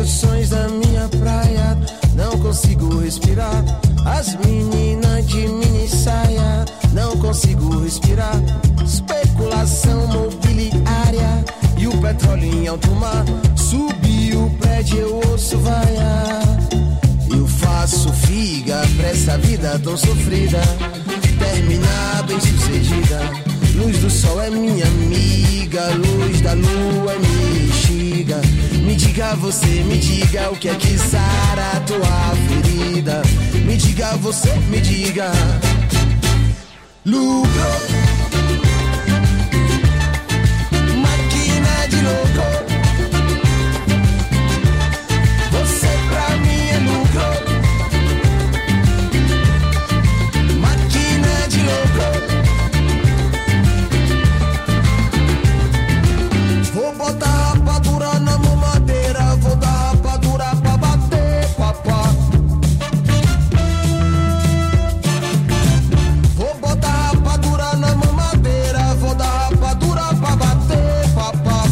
instruções da minha praia, não consigo respirar. As meninas de mini saia, não consigo respirar. Especulação mobiliária e o petróleo em alto mar. Subiu o prédio, eu ouço vaiar. Eu faço figa pra essa vida tão sofrida, terminar bem sucedida. Luz do sol é minha amiga, luz da lua é minha bexiga. Me diga você, me diga o que é que sara a tua ferida. Me diga você, me diga. Lucro, máquina de louco. Você pra mim é lucro, máquina de louco. Vou botar rapadura na mamadeira, vou dar rapadura pra bater, papá. Vou botar rapadura na mamadeira, vou dar rapadura pra bater, papá.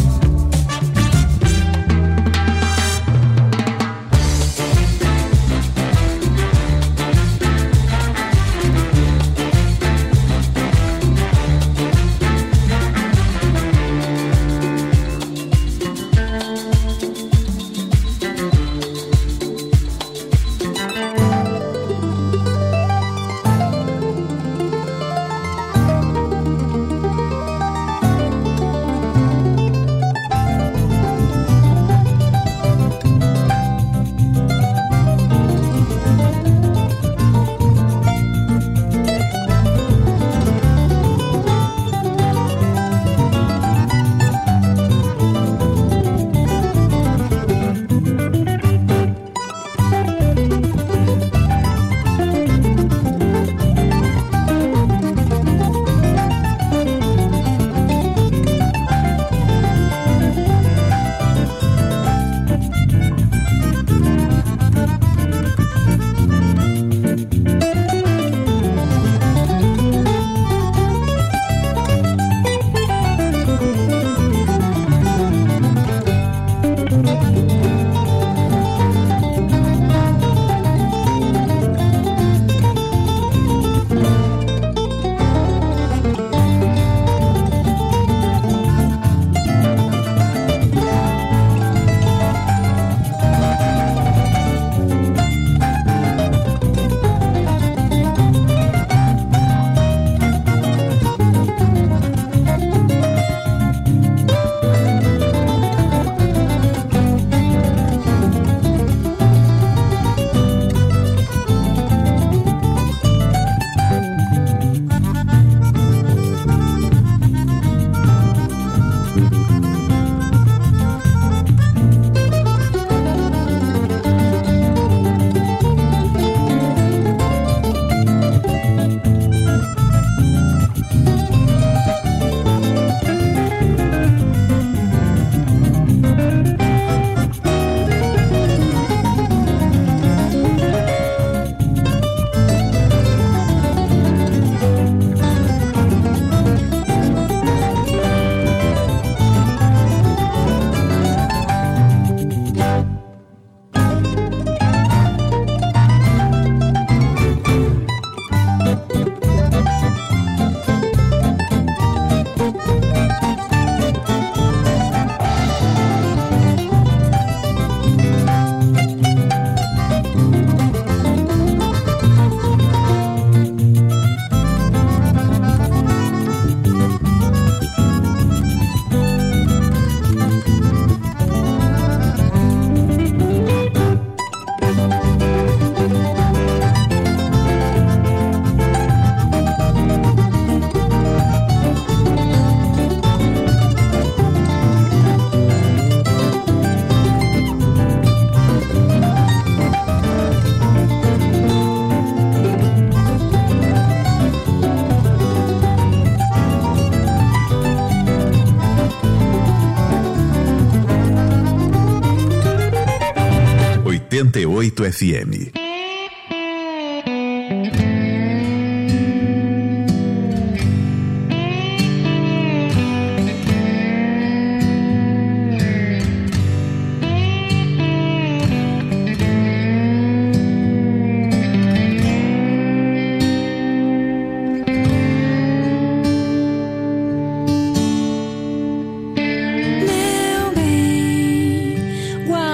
FM.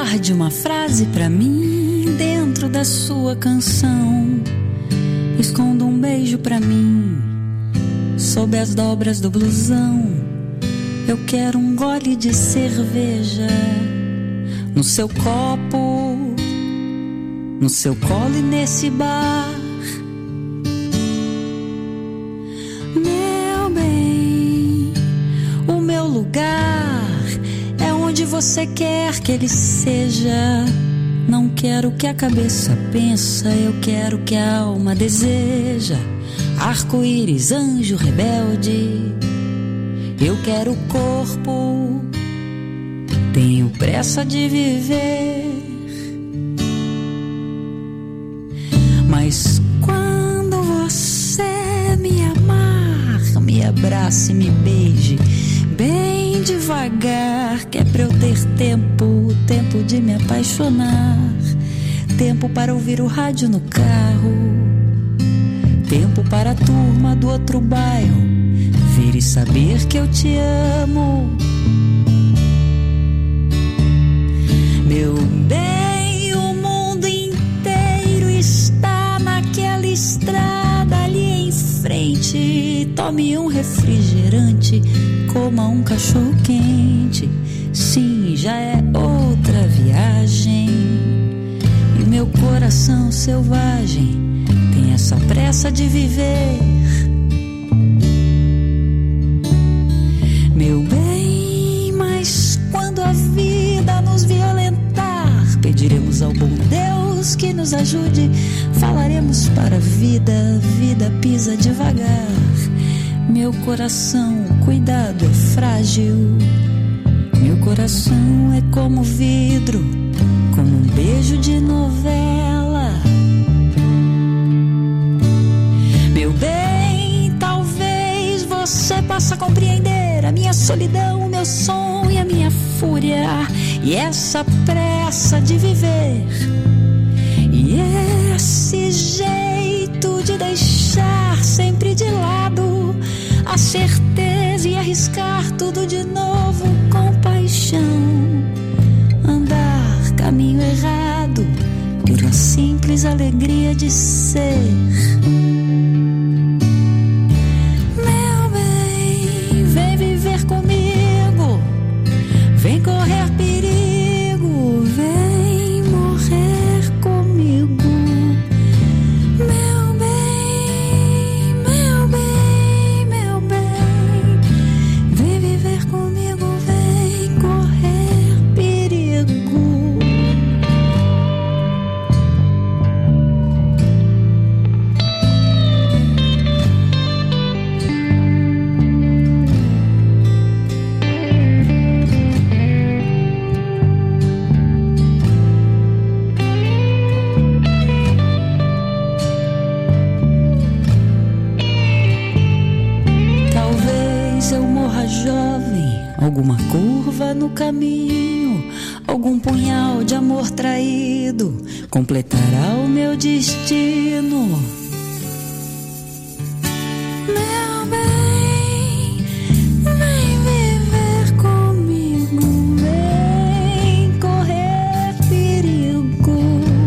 Guarde uma frase pra mim dentro da sua canção. Esconda um beijo pra mim sob as dobras do blusão. Eu quero um gole de cerveja no seu copo, no seu colo e nesse bar. Meu bem, o meu lugar é onde você quer que ele seja. Não quero o que a cabeça pensa, eu quero o que a alma deseja. Arco-íris, anjo rebelde, eu quero o corpo, tenho pressa de viver. Mas quando você me amar, me abrace, me beije bem devagar, que é pra eu ter tempo, tempo de me apaixonar, tempo para ouvir o rádio no carro, tempo para a turma do outro bairro vir e saber que eu te amo. Meu bem, o mundo inteiro está naquela estrada ali em frente. Tome um refrigerante, coma um cachorro quente. Sim, já é outra viagem. E o meu coração selvagem tem essa pressa de viver. Meu bem, mas quando a vida nos violentar, pediremos ao bom Deus que nos ajude. Falaremos para a vida, vida pisa devagar. Meu coração, cuidado, é frágil. Meu coração é como vidro, como um beijo de novela. Meu bem, talvez você possa compreender a minha solidão, o meu som e a minha fúria, e essa pressa de viver, e esse jeito de deixar sempre de lado a certeza e arriscar tudo de novo com paixão. Andar caminho errado pela simples alegria de ser. Meu bem, vem viver comigo, vem correr perigo, vem morrer comigo. Meu bem, meu bem, meu bem, vem viver comigo, vem correr perigo. Talvez eu morra jovem, alguma curva no caminho, algum punhal de amor traído completará o meu destino. Meu bem, vem viver comigo, vem correr perigo.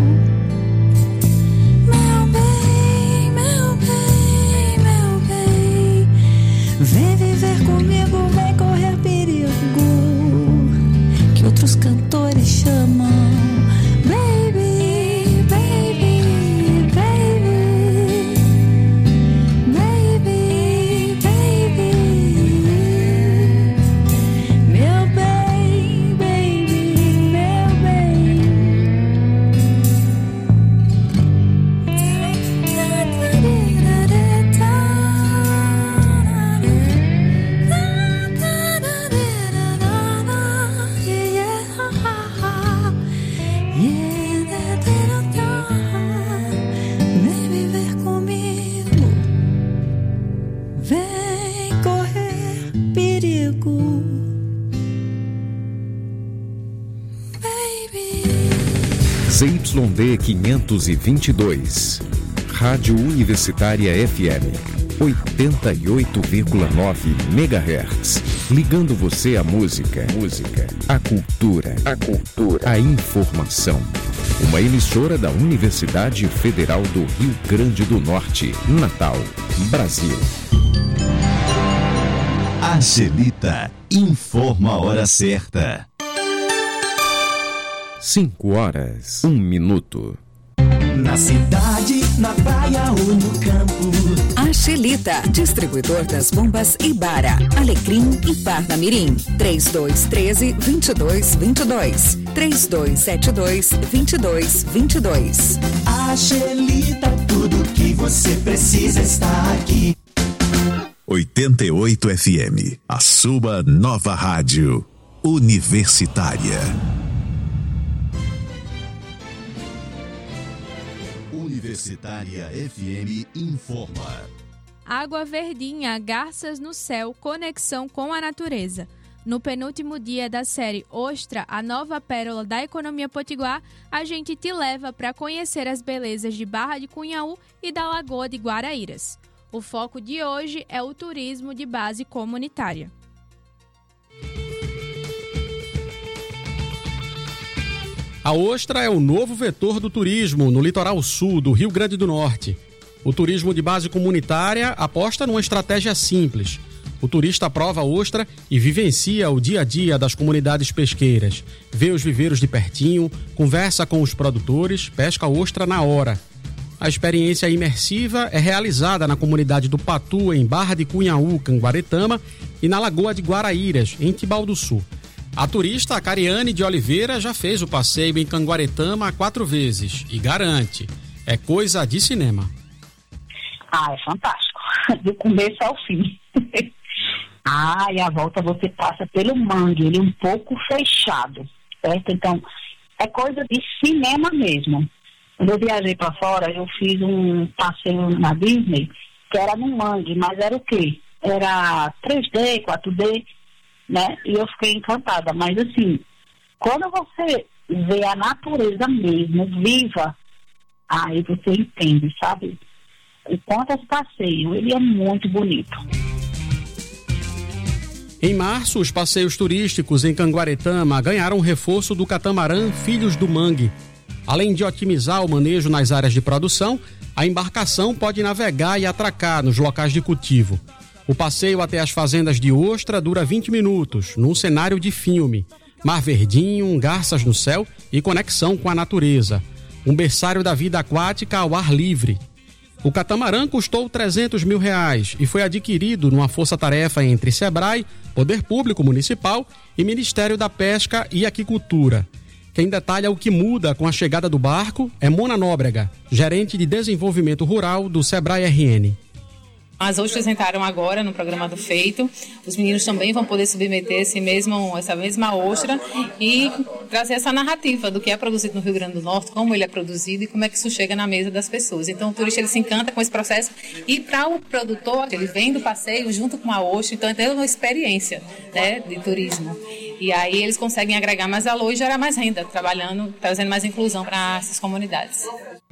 Meu bem, meu bem, meu bem, vem viver comigo, vem correr perigo, que outros cantores chamam baby, baby, baby, baby, baby. Meu bem, baby, meu bem. Vem viver comigo, vem correr perigo, baby. ZYD 522, Rádio Universitária FM, 88,9 MHz. Ligando você à música, à cultura, à informação. Uma emissora da Universidade Federal do Rio Grande do Norte, Natal, Brasil. Angelita informa a hora certa. 5h01. Na cidade, na praia ou no campo. Angelita, distribuidor das bombas Ibara, Alecrim e Parnamirim. 3213-2222. 3272-2222. Angelita, tudo que você precisa está aqui. 88 FM, a sua nova rádio universitária. Universitária FM informa. Água Verdinha, Garças no Céu, conexão com a natureza. No penúltimo dia da série Ostra, a nova pérola da economia potiguar, a gente te leva para conhecer as belezas de Barra de Cunhaú e da Lagoa de Guaraíras. O foco de hoje é o turismo de base comunitária. A Ostra é o novo vetor do turismo no litoral sul do Rio Grande do Norte. O turismo de base comunitária aposta numa estratégia simples. O turista prova a ostra e vivencia o dia a dia das comunidades pesqueiras. Vê os viveiros de pertinho, conversa com os produtores, pesca a ostra na hora. A experiência imersiva é realizada na comunidade do Patu, em Barra de Cunhaú, Canguaretama, e na Lagoa de Guaraíras, em Tibau do Sul. A turista Cariane de Oliveira já fez o passeio em Canguaretama 4 vezes e garante, é coisa de cinema. É fantástico, do começo ao fim. E a volta você passa pelo mangue, ele é um pouco fechado, certo? Então, é coisa de cinema mesmo. Quando eu viajei para fora, eu fiz um passeio na Disney, que era no mangue, mas era o quê? Era 3D, 4D, né? E eu fiquei encantada. Mas assim, quando você vê a natureza mesmo, viva, aí você entende, sabe? E quanto a esse passeio, ele é muito bonito. Em março, os passeios turísticos em Canguaretama ganharam reforço do catamarã Filhos do Mangue. Além de otimizar o manejo nas áreas de produção, a embarcação pode navegar e atracar nos locais de cultivo. O passeio até as fazendas de ostra dura 20 minutos, num cenário de filme. Mar verdinho, garças no céu e conexão com a natureza. Um berçário da vida aquática ao ar livre. O catamarã custou R$300 mil e foi adquirido numa força-tarefa entre Sebrae, Poder Público Municipal e Ministério da Pesca e Aquicultura. Quem detalha o que muda com a chegada do barco é Mona Nóbrega, gerente de desenvolvimento rural do Sebrae RN. As ostras entraram agora no programa do Feito. Os meninos também vão poder submeter essa mesma ostra e trazer essa narrativa do que é produzido no Rio Grande do Norte, como ele é produzido e como é que isso chega na mesa das pessoas. Então o turista ele se encanta com esse processo e para o produtor, ele vem do passeio junto com a ostra, então é uma experiência, né, de turismo. E aí eles conseguem agregar mais valor e gerar mais renda, trazendo mais inclusão para essas comunidades.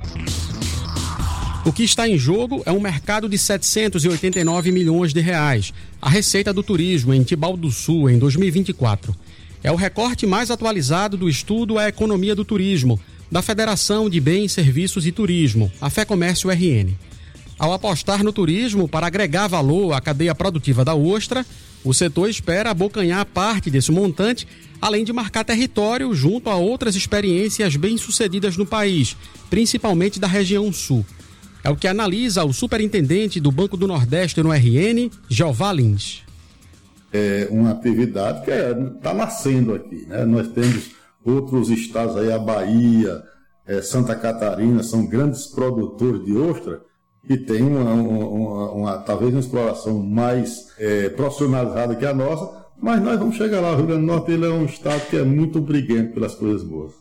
O que está em jogo é um mercado de R$789 milhões, a receita do turismo em Tibau do Sul em 2024. É o recorte mais atualizado do estudo A Economia do Turismo, da Federação de Bens, Serviços e Turismo, a FEComércio RN. Ao apostar no turismo para agregar valor à cadeia produtiva da ostra, o setor espera abocanhar parte desse montante, além de marcar território junto a outras experiências bem-sucedidas no país, principalmente da região sul. É o que analisa o superintendente do Banco do Nordeste no RN, Jeová Lins. É uma atividade que está nascendo aqui, né? Nós temos outros estados aí, a Bahia, Santa Catarina, são grandes produtores de ostra e tem talvez uma exploração mais profissionalizada que a nossa, mas nós vamos chegar lá. O Rio Grande do Norte ele é um estado que é muito briguento pelas coisas boas.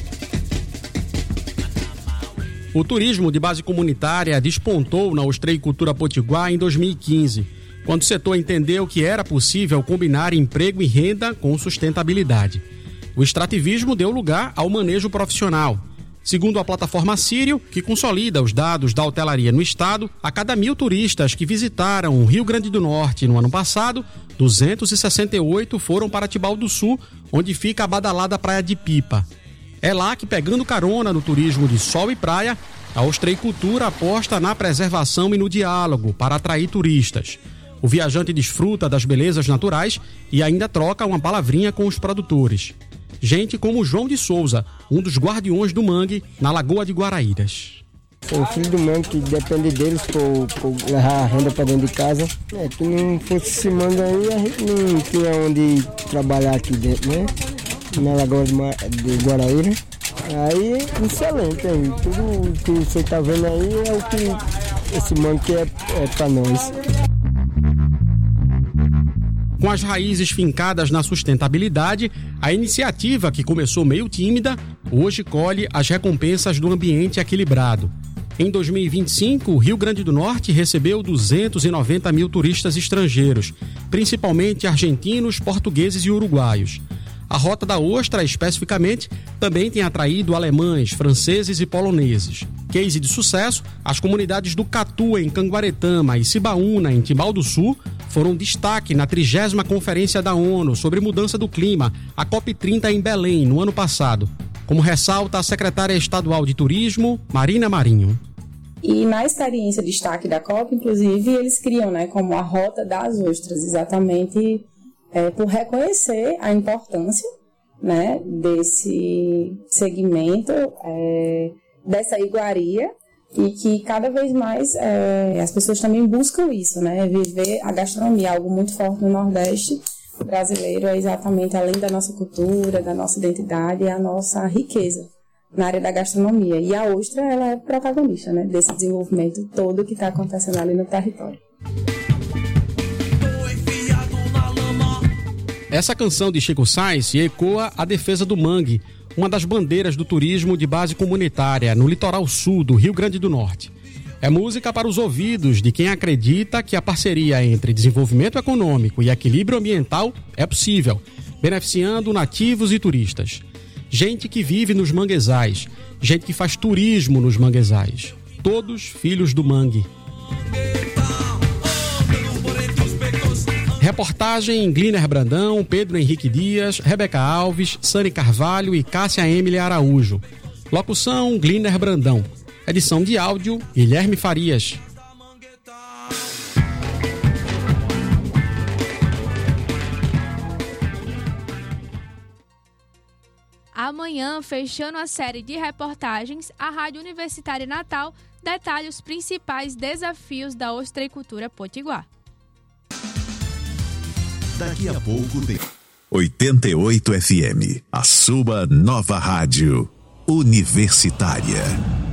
O turismo de base comunitária despontou na ostreicultura potiguar em 2015, quando o setor entendeu que era possível combinar emprego e renda com sustentabilidade. O extrativismo deu lugar ao manejo profissional. Segundo a plataforma Sírio, que consolida os dados da hotelaria no estado, a cada 1.000 turistas que visitaram o Rio Grande do Norte no ano passado, 268 foram para Tibau do Sul, onde fica a badalada Praia de Pipa. É lá que, pegando carona no turismo de sol e praia, a ostreicultura aposta na preservação e no diálogo para atrair turistas. O viajante desfruta das belezas naturais e ainda troca uma palavrinha com os produtores. Gente como João de Souza, um dos guardiões do mangue na Lagoa de Guaraíras. Sou filho do mangue, que depende deles por levar a renda para dentro de casa. Que não fosse esse mangue aí, a gente não tinha onde trabalhar aqui dentro, né? Na Lagoa de Guaraíra. Aí, excelente, hein? Tudo que você está vendo aí é o que esse mangue é para nós. Com as raízes fincadas na sustentabilidade, a iniciativa, que começou meio tímida, hoje colhe as recompensas do ambiente equilibrado. Em 2025, o Rio Grande do Norte recebeu 290 mil turistas estrangeiros, principalmente argentinos, portugueses e uruguaios. A Rota da Ostra, especificamente, também tem atraído alemães, franceses e poloneses. Case de sucesso, as comunidades do Catu, em Canguaretama, e Cibaúna, em Tibau do Sul, foram destaque na 30ª Conferência da ONU sobre Mudança do Clima, a COP30 em Belém, no ano passado. Como ressalta a secretária estadual de Turismo, Marina Marinho. E na experiência de destaque da COP, inclusive, eles criam, como a Rota das Ostras, exatamente por reconhecer a importância, desse segmento, dessa iguaria, e que cada vez mais as pessoas também buscam isso, viver a gastronomia, algo muito forte no Nordeste brasileiro, é exatamente além da nossa cultura, da nossa identidade, a nossa riqueza na área da gastronomia. E a ostra, ela é protagonista, desse desenvolvimento todo que está acontecendo ali no território. Essa canção de Chico Sainz ecoa a defesa do mangue, uma das bandeiras do turismo de base comunitária no litoral sul do Rio Grande do Norte. É música para os ouvidos de quem acredita que a parceria entre desenvolvimento econômico e equilíbrio ambiental é possível, beneficiando nativos e turistas. Gente que vive nos manguezais, gente que faz turismo nos manguezais. Todos filhos do mangue. Reportagem Gliner Brandão, Pedro Henrique Dias, Rebeca Alves, Sani Carvalho e Cássia Emily Araújo. Locução Gliner Brandão. Edição de áudio Guilherme Farias. Amanhã, fechando a série de reportagens, a Rádio Universitária Natal detalha os principais desafios da ostreicultura potiguar. Daqui a pouco tem 88 FM, a sua nova rádio universitária.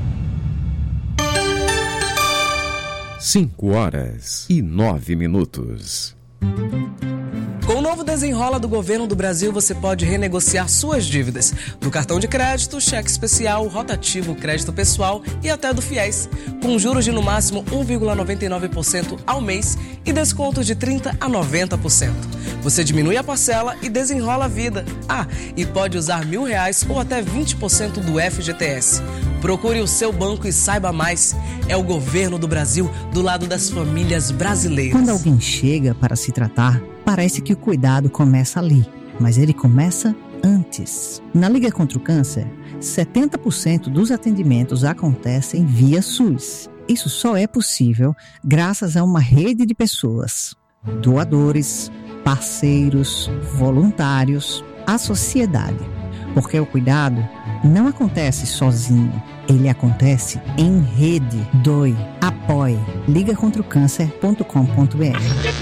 5h09. Com o novo Desenrola do Governo do Brasil, você pode renegociar suas dívidas do cartão de crédito, cheque especial, rotativo, crédito pessoal e até do FIES, com juros de no máximo 1,99% ao mês e descontos de 30% a 90%. Você diminui a parcela e desenrola a vida. E pode usar R$1.000 ou até 20% do FGTS. Procure o seu banco e saiba mais. É o Governo do Brasil do lado das famílias brasileiras. Quando alguém chega para se tratar, parece que o cuidado começa ali, mas ele começa antes. Na Liga contra o Câncer, 70% dos atendimentos acontecem via SUS. Isso só é possível graças a uma rede de pessoas, doadores, parceiros, voluntários, a sociedade. Porque o cuidado não acontece sozinho, ele acontece em rede. Doe, apoie. ligacontraocâncer.com.br.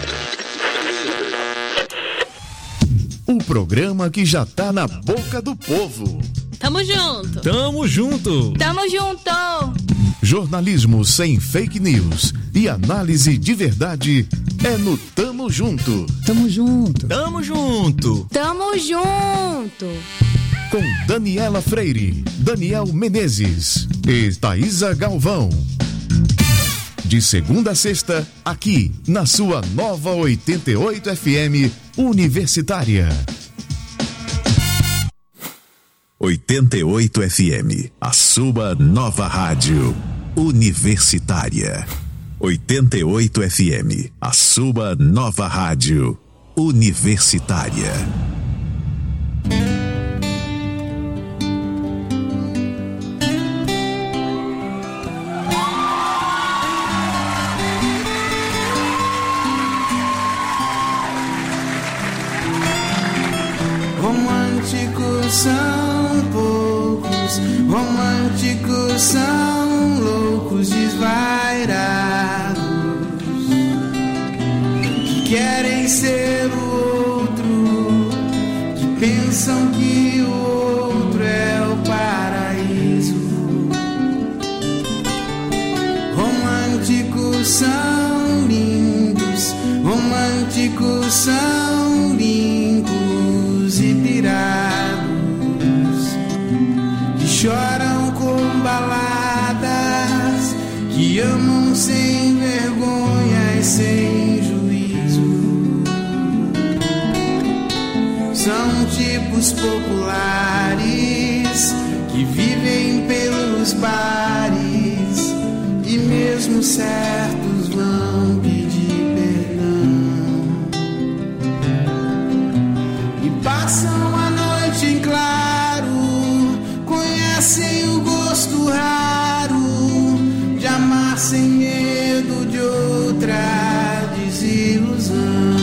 Um programa que já tá na boca do povo. Tamo junto! Tamo junto! Tamo junto! Jornalismo sem fake news e análise de verdade é no Tamo Junto. Tamo junto! Tamo junto! Tamo junto! Com Daniela Freire, Daniel Menezes e Thaisa Galvão. De segunda a sexta, aqui na sua nova 88 FM Universitária. 88 FM, a sua nova rádio universitária. 88 FM, a sua nova rádio universitária. Românticos são poucos, românticos são loucos desvairados, que querem ser o outro, que pensam que o outro é o paraíso. Românticos são lindos, românticos são limpos e pirados, que choram com baladas, que amam sem vergonha e sem juízo. São tipos populares que vivem pelos bares e mesmo certos vão pedir perdão. Passam a noite em claro, conhecem o gosto raro de amar sem medo de outra desilusão.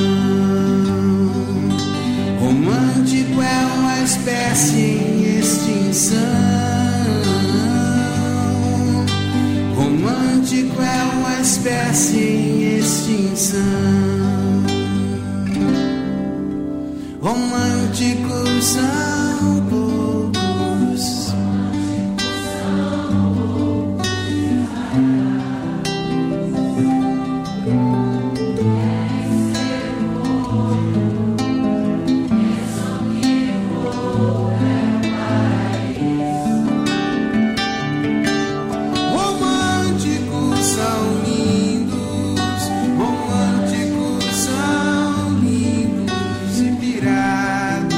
Romântico é uma espécie em extinção. Romântico é uma espécie em extinção. Românticos são poucos. Românticos são lindos, românticos são lindos e pirados.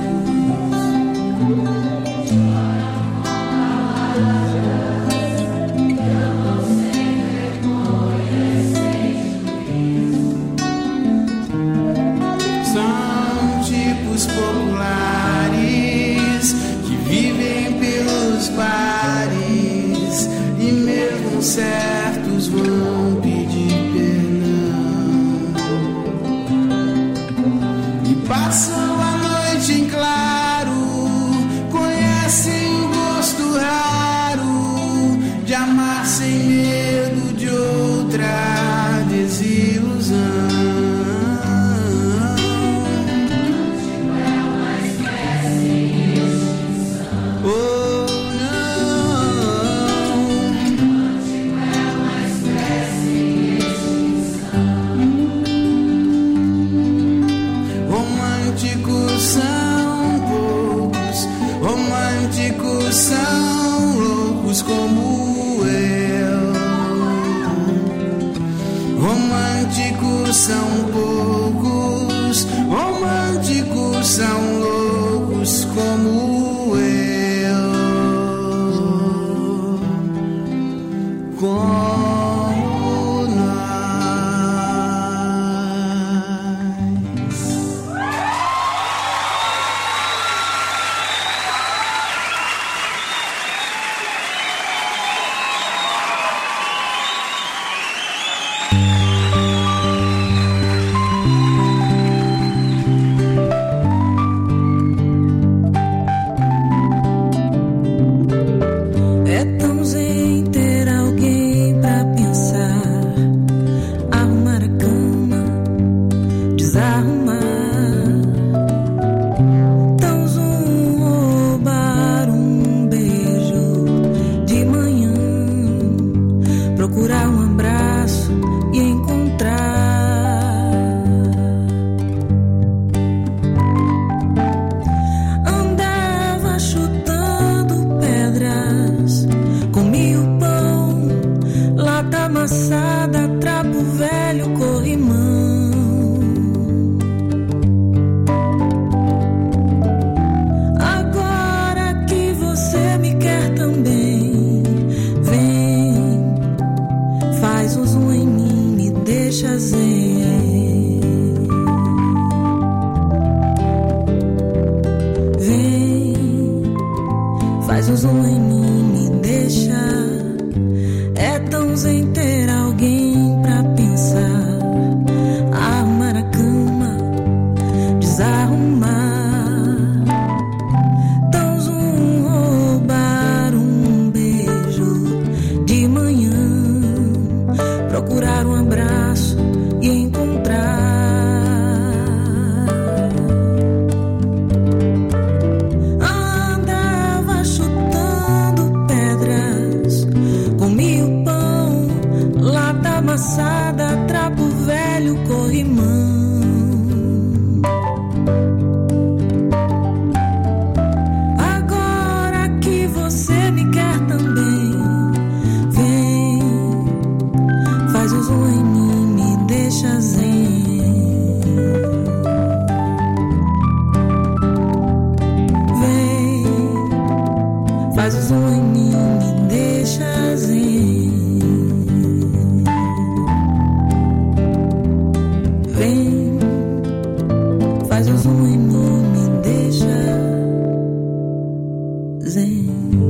São tipos populares que vivem pelos bares e mesmo certos vão pedir perdão. E passam a noite em claro, conhecem o gosto raro de amar sem medo de outra desilusão. Oh, românticos são poucos, românticos são loucos como eu. Românticos são poucos, românticos são loucos como eu. Como nós. o zoom em mim, me deixa. É tão zen ter alguém pra pensar, arrumar a cama, desarrumar. Tão zoom roubar um beijo de manhã, procurar um abraço e encontrar. Amassada, trapo velho, corrimão. Agora que você me quer também, vem, faz o zoom em mim, me deixa zen. Vem, faz o zoom em mim, me deixa zen. Faz o zoom em mim, me deixa zen.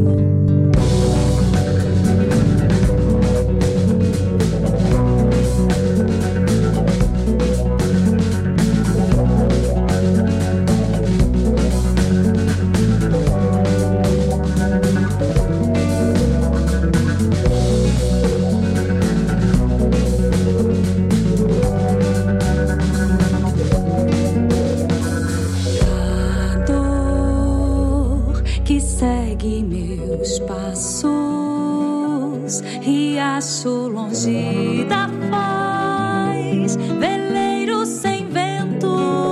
Riacho longe da foz, veleiro sem vento,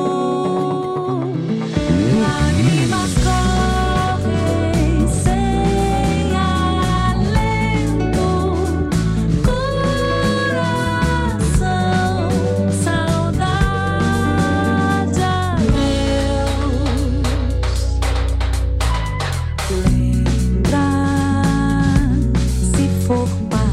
lágrimas correm sem alento, coração, saudade a Deus. Lembra, se for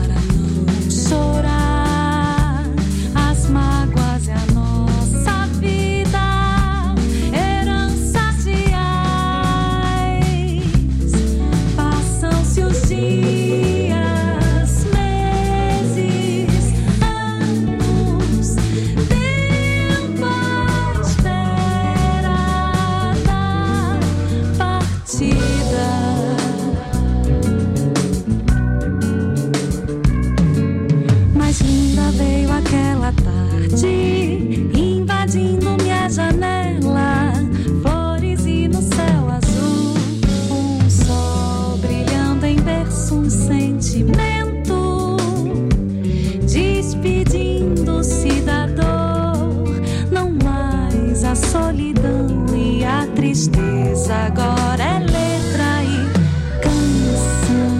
invadindo minha janela, flores e no céu azul, um sol brilhando em berço, um sentimento, despedindo-se da dor, não mais a solidão e a tristeza, agora é letra e canção.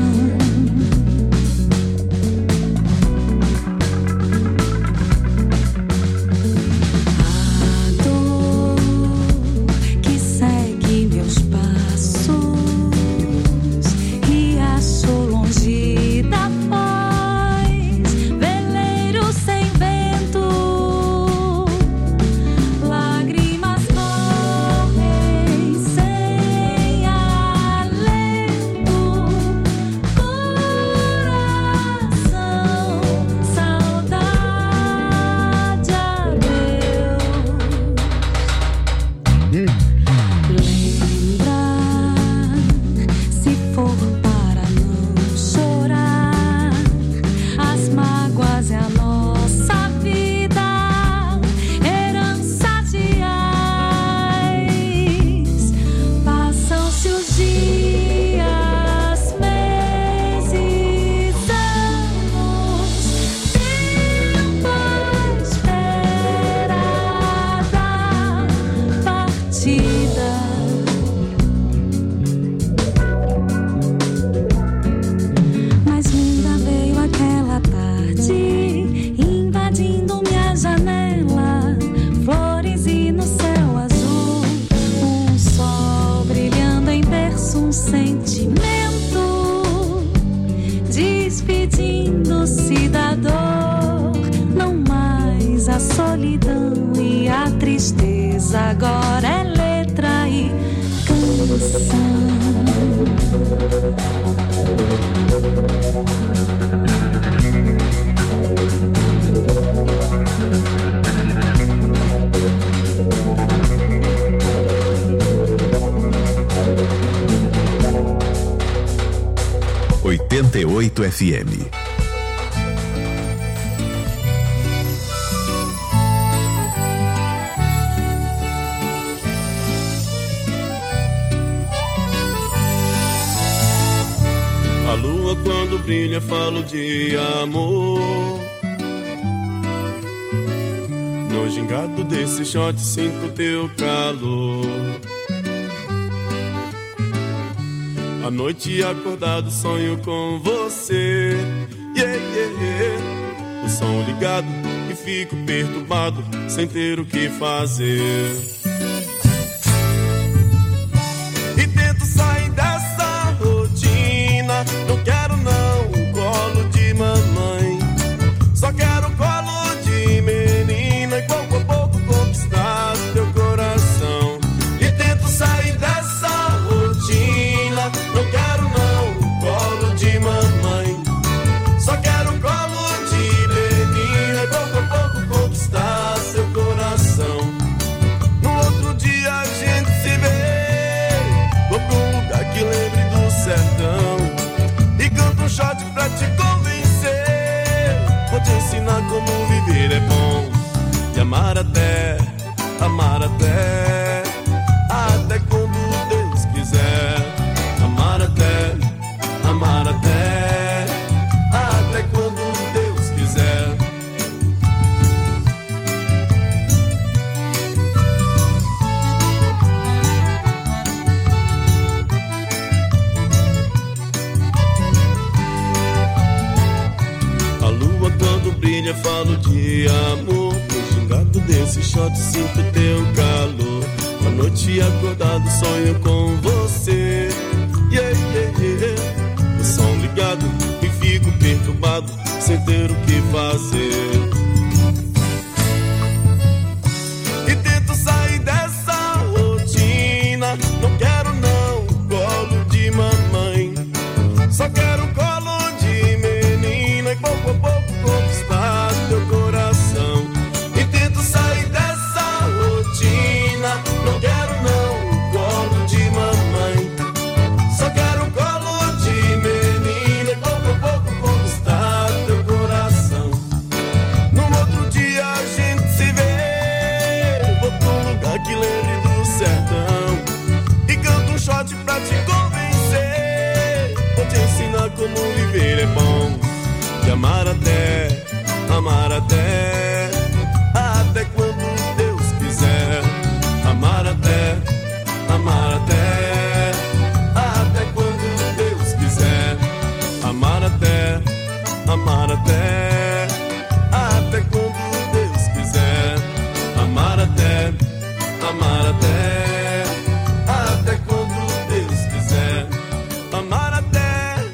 despedindo-se da dor, não mais a solidão e a tristeza, agora é letra e canção. 88 FM. A lua quando brilha falo de amor. No gingado desse shot sinto teu calor. À noite acordado sonho com você. Yeah, yeah, yeah. O som ligado e fico perturbado sem ter o que fazer. E tento sair dessa rotina. Não quero não um colo de mamãe. Só quero um colo de menina. E pouco a pouco conquistar teu coração. E tento sair dessa rotina. Não quero não um colo de mamãe. Só quero um colo de menina. E pouco a pouco conquistar seu coração. No outro dia a gente se vê. Vou pra um lugar que lembre do sertão. E canto um shot pra te convencer. Vou te ensinar como viver é bom. E amar até quando Deus quiser. Amar até quando Deus quiser. A lua quando brilha falo de amor. No gingado desse shot sinto teu calor. À noite acordado sonho com você. Yeah, yeah, yeah. O som ligado e fico perturbado sem ter o que fazer. E tento sair dessa rotina. Não quero não um colo de mamãe. Só quero um colo de menina. E pouco a pouco conquistar teu coração. E tento sair dessa rotina. Não quero não um colo de mamãe. Só quero um colo de menina. E pouco a pouco conquistar teu coração. No outro dia a gente se vê. Vou pra um lugar que lembre do sertão. E canto um shot pra te convencer. Vou te ensinar como viver é bom. E amar até quando Deus quiser. Amar até quando Deus quiser. Amar até quando Deus quiser. Amar até quando Deus quiser. Amar até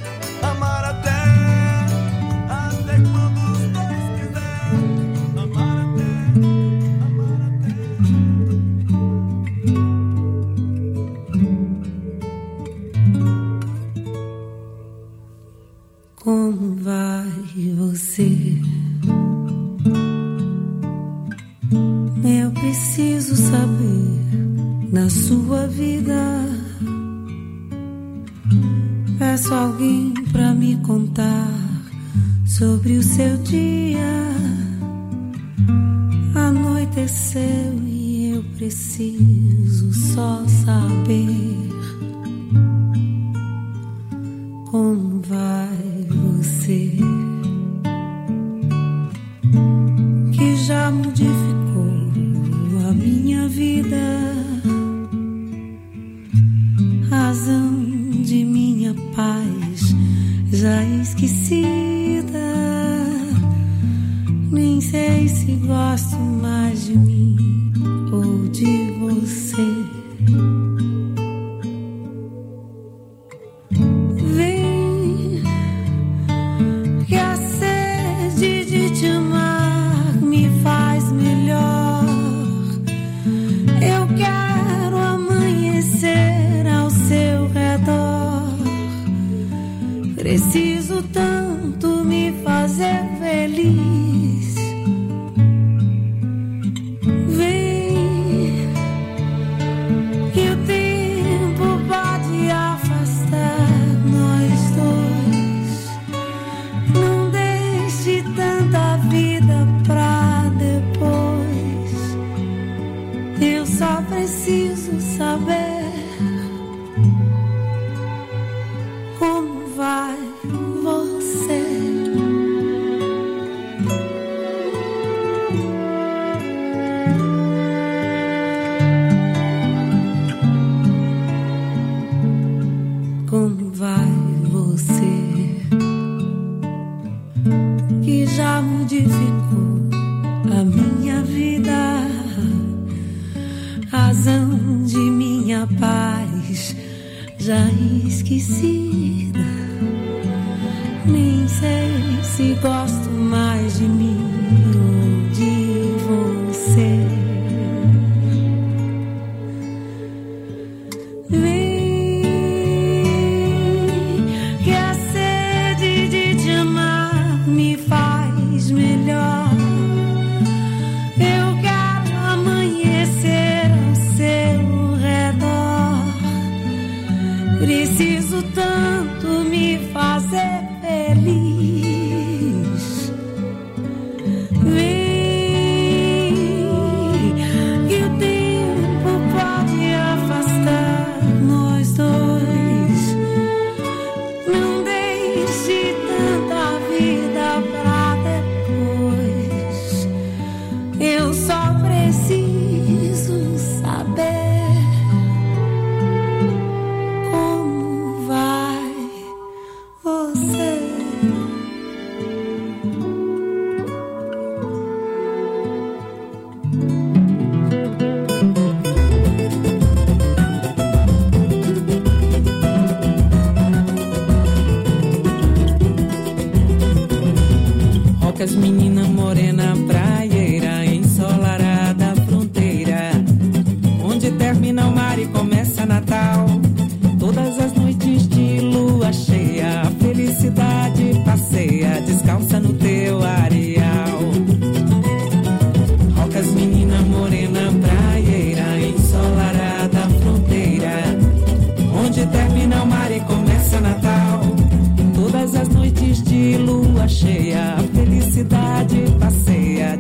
quando Deus quiser. Amar Como vai você? Eu preciso saber na sua vida. Peço alguém pra me contar sobre o seu dia. Anoiteceu e eu preciso só saber. Como vai você? Que já modificou a minha vida, razão de minha paz já esquecida. Nem sei se gosto mais de mim ou de você. Vem, que a sede de te amar me faz melhor. Eu quero amanhecer ao seu redor. Preciso tanto me fazer feliz. Vem, que o tempo pode afastar nós dois. Não deixe tanta vida pra depois. Eu só preciso saber como vai você. Como vai você, que já modificou a minha vida, razão de minha paz já esquecida. Nem sei se gosto mais de mim ou de você. Vem, que a sede de te amar me faz melhor. Eu quero amanhecer ao seu redor. Preciso tanto me fazer feliz. Vem, que o tempo pode afastar nós dois. Não deixe tanta vida pra depois. Eu só preciso saber como vai você. Rocas, menina morena, praieira, ensolarada fronteira, onde termina o mar e começa Natal. Todas as noites de lua cheia, a felicidade passeia, descalça no teu areal. Rocas, menina morena, praieira, ensolarada fronteira, onde termina o mar e começa Natal. Todas as noites de lua cheia, a felicidade passeia,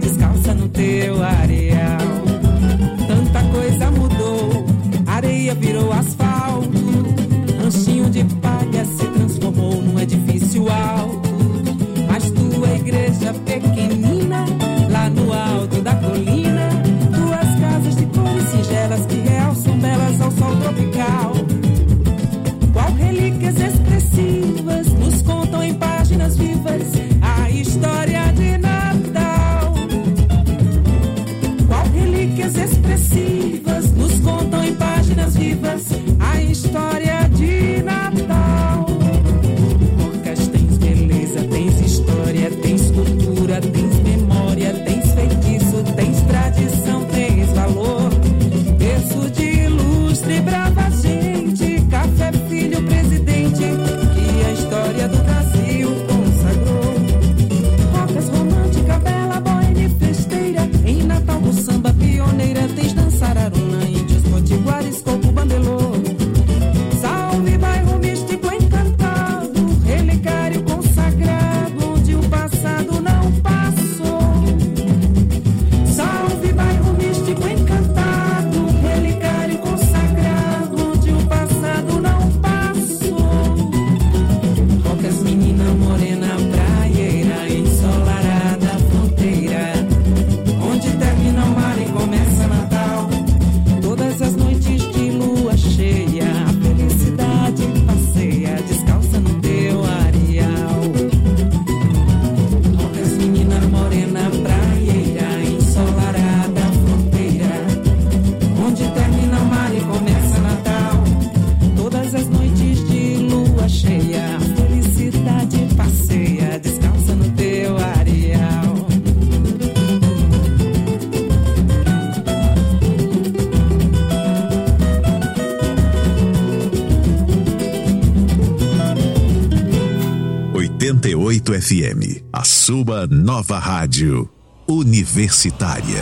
88 FM, a sua nova rádio universitária.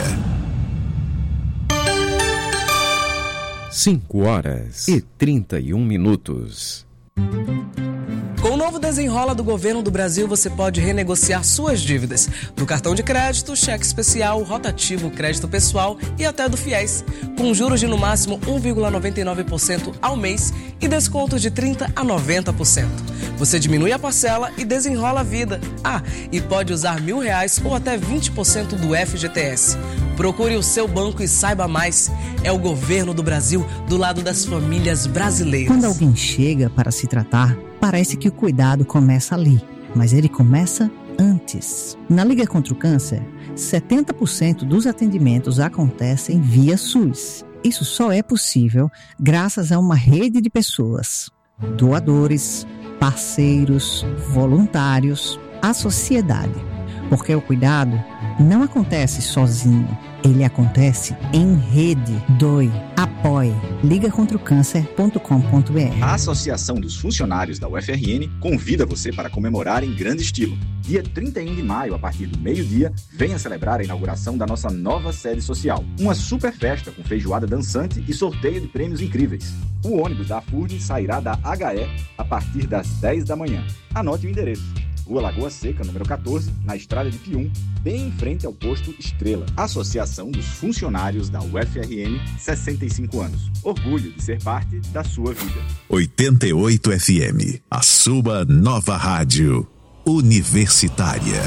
5h31. Com o novo Desenrola do Governo do Brasil, você pode renegociar suas dívidas do cartão de crédito, cheque especial, rotativo, crédito pessoal e até do FIES, com juros de no máximo 1,99% ao mês e descontos de 30% a 90%. Você diminui a parcela e desenrola a vida. E pode usar R$1.000 ou até 20% do FGTS. Procure o seu banco e saiba mais. É o Governo do Brasil do lado das famílias brasileiras. Quando alguém chega para se tratar, parece que o cuidado começa ali, mas ele começa antes. Na Liga contra o Câncer, 70% dos atendimentos acontecem via SUS. Isso só é possível graças a uma rede de pessoas, doadores, parceiros, voluntários, a sociedade. Porque o cuidado não acontece sozinho, ele acontece em rede. Doe, apoie, ligacontraocâncer.com.br. A Associação dos Funcionários da UFRN convida você para comemorar em grande estilo. Dia 31 de maio, a partir do meio-dia, venha celebrar a inauguração da nossa nova sede social. Uma super festa com feijoada dançante e sorteio de prêmios incríveis. O ônibus da FURN sairá da HE a partir das 10 da manhã. Anote o endereço. Rua Lagoa Seca, número 14, na Estrada de Pium, bem em frente ao posto Estrela. Associação dos Funcionários da UFRN, 65 anos. Orgulho de ser parte da sua vida. 88 FM, a sua nova rádio universitária.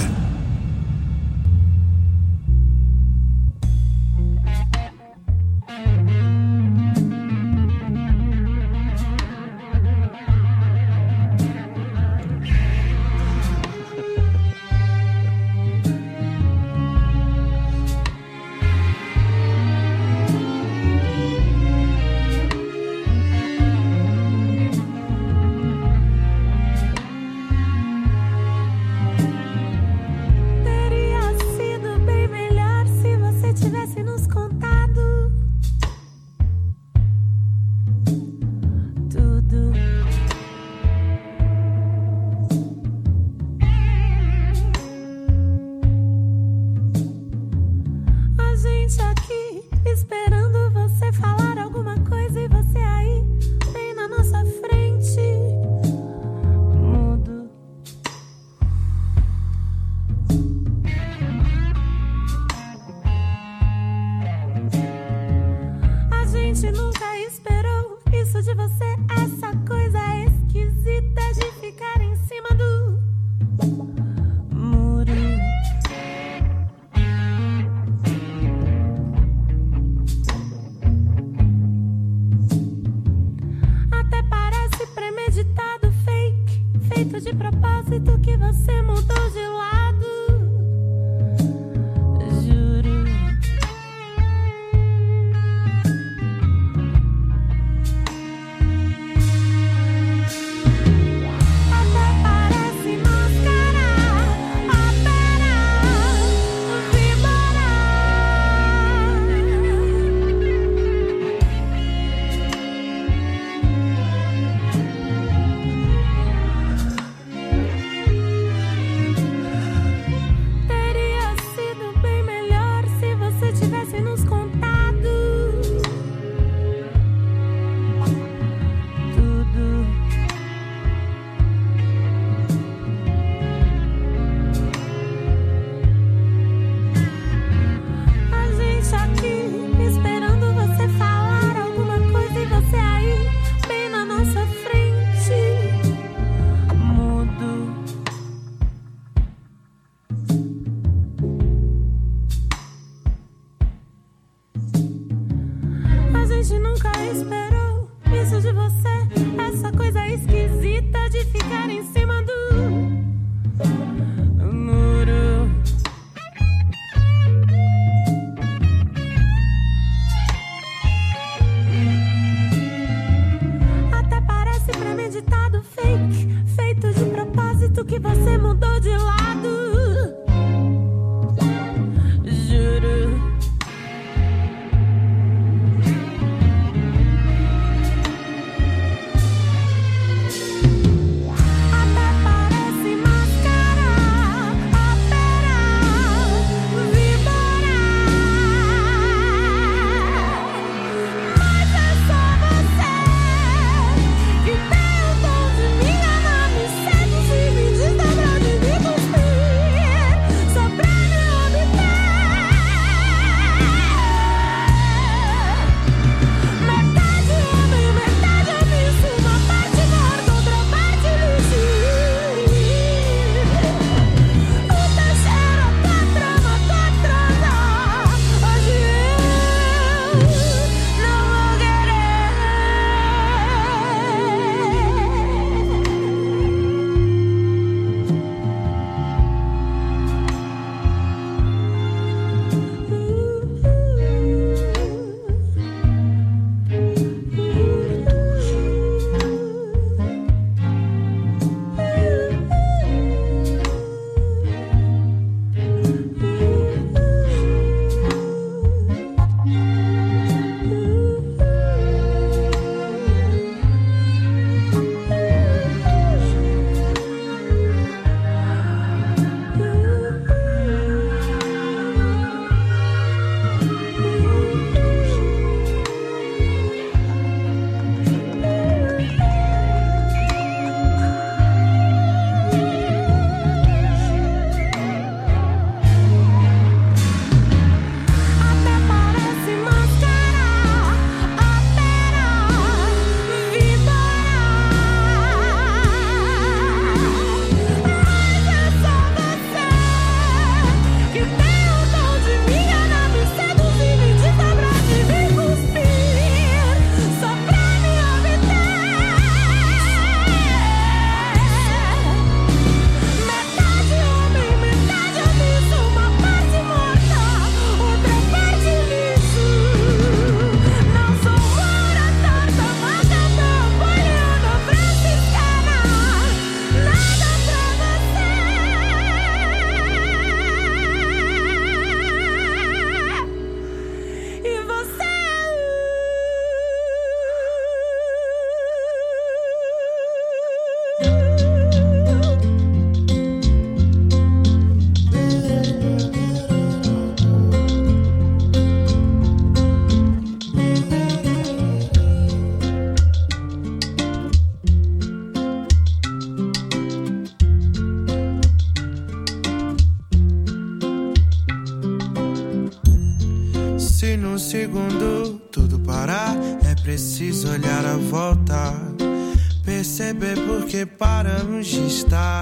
Perceber porque paramos de estar.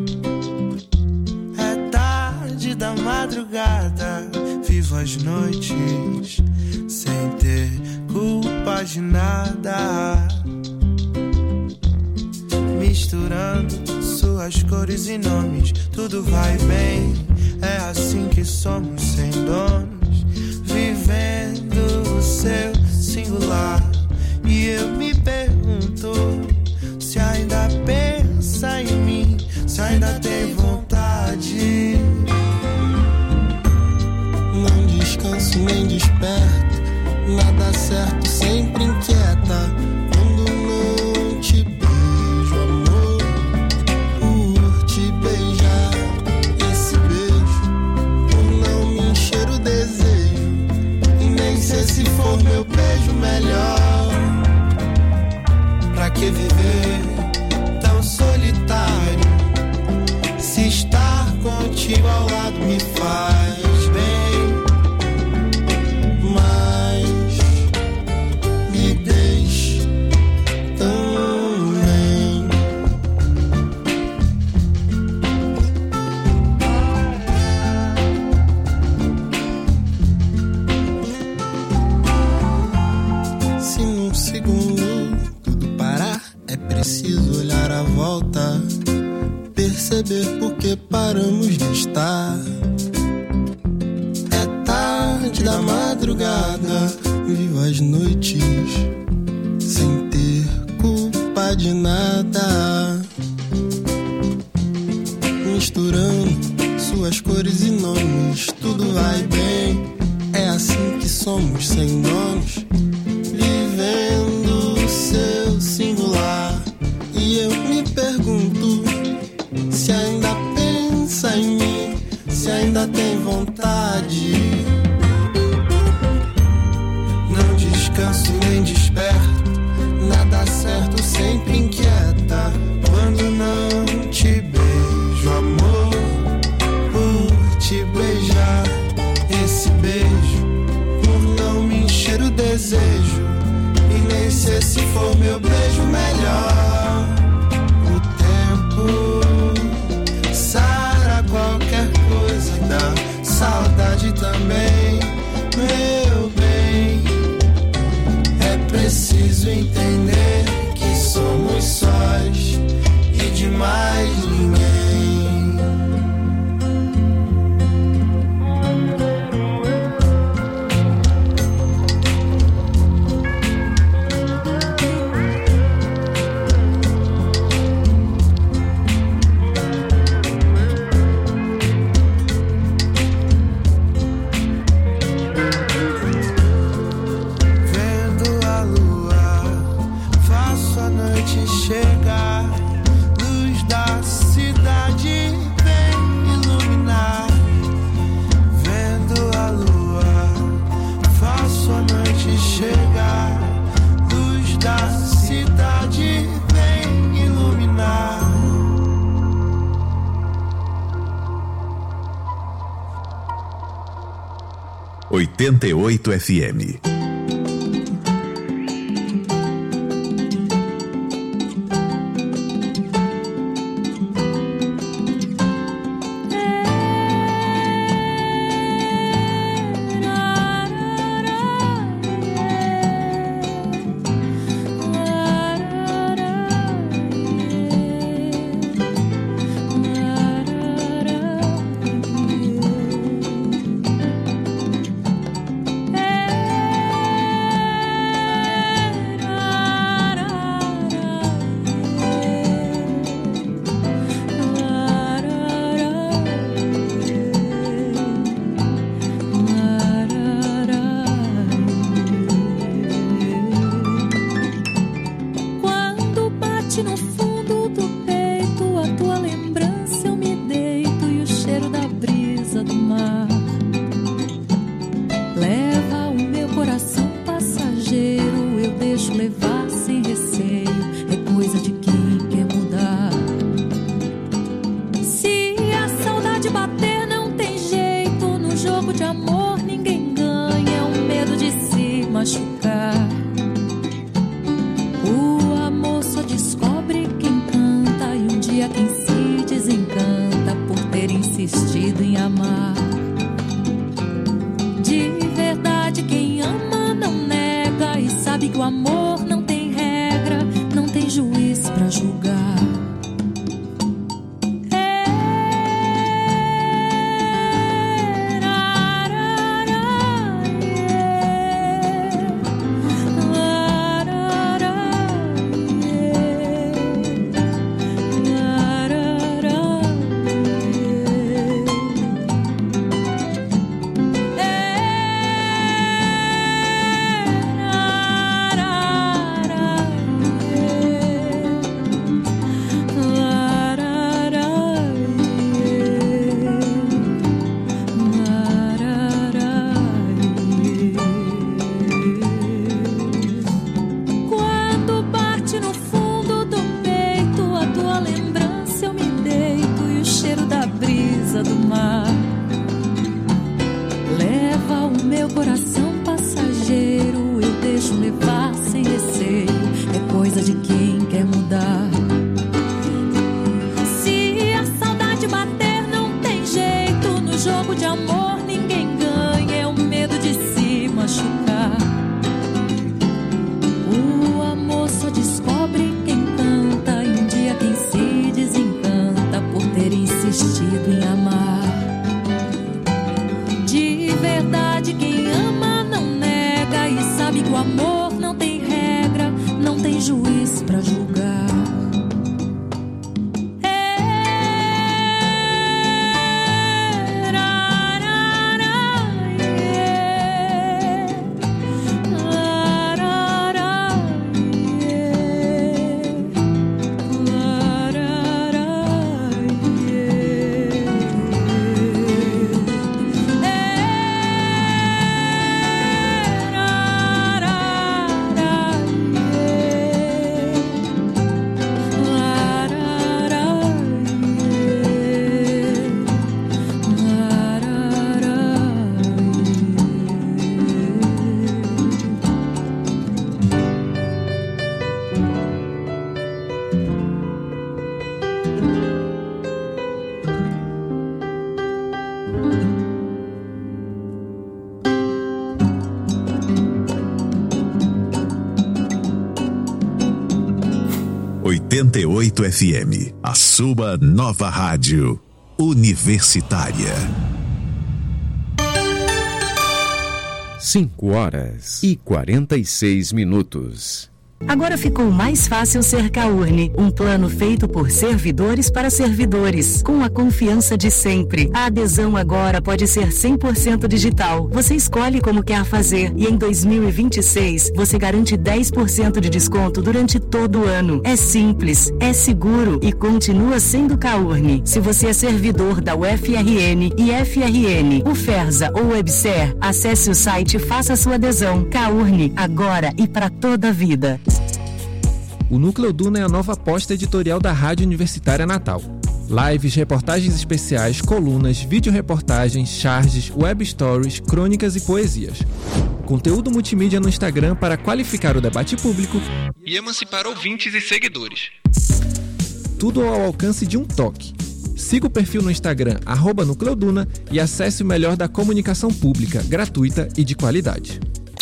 É tarde da madrugada, vivo as noites sem ter culpa de nada. Misturando suas cores e nomes, tudo vai bem. É assim que somos sem donos, vivendo o seu singular. E eu me pergunto se ainda pensa em mim, se ainda tem vontade. Não descanso nem desperto, nada certo sempre inquieta. Quando não te beijo, amor, por te beijar, esse beijo, por não me encher o desejo. E nem sei se for meu beijo melhor. Pra que viver tão solitário, se estar contigo ao lado me faz bem, mas me deixe também. Se num segundo é preciso olhar à volta, perceber porque paramos de estar. É tarde da madrugada, vivo as noites sem ter culpa de nada. Misturando suas cores e nomes, tudo vai bem. É assim que somos sem donos, vivendo o seu singular. E eu me pergunto se ainda pensa em mim, se ainda tem vontade. Não descanso nem desperto, nada certo sempre inquieta. Quando não te beijo, amor, por te beijar, esse beijo, por não me encher o desejo. E nem sei se for meu beijo melhor. O tempo sara qualquer coisa, dá saudade também, meu bem. É preciso entender que somos sós e de mais ninguém. ...88 FM. machucar. O amor só descobre insistido em amar. De verdade, quem ama não nega e sabe que o amor não tem regra, não tem juiz pra julgar. FM, a sua nova rádio universitária. 5h46. Agora ficou mais fácil ser Caurne, um plano feito por servidores para servidores, com a confiança de sempre. A adesão agora pode ser 100% digital. Você escolhe como quer fazer e em 2026 você garante 10% de desconto durante todo o ano. É simples, é seguro e continua sendo Caurne. Se você é servidor da UFRN e FRN, UFERSA ou Webser, acesse o site e faça sua adesão. Caurne, agora e para toda a vida. O Núcleo Duna é a nova aposta editorial da Rádio Universitária Natal. Lives, reportagens especiais, colunas, vídeo-reportagens, charges, web stories, crônicas e poesias. Conteúdo multimídia no Instagram para qualificar o debate público e emancipar ouvintes e seguidores. Tudo ao alcance de um toque. Siga o perfil no Instagram @NúcleoDuna e acesse o melhor da comunicação pública, gratuita e de qualidade.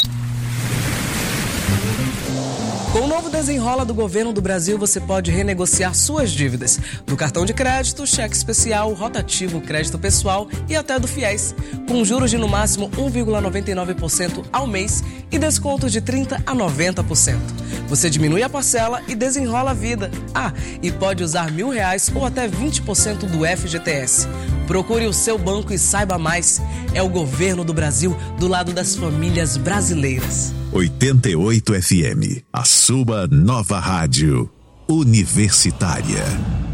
Com o novo Desenrola do Governo do Brasil, você pode renegociar suas dívidas do cartão de crédito, cheque especial, rotativo, crédito pessoal e até do FIES, com juros de no máximo 1,99% ao mês e descontos de 30% a 90%. Você diminui a parcela e desenrola a vida. E pode usar R$1.000 ou até 20% do FGTS. Procure o seu banco e saiba mais. É o Governo do Brasil do lado das famílias brasileiras. 88 FM, a sua nova rádio universitária.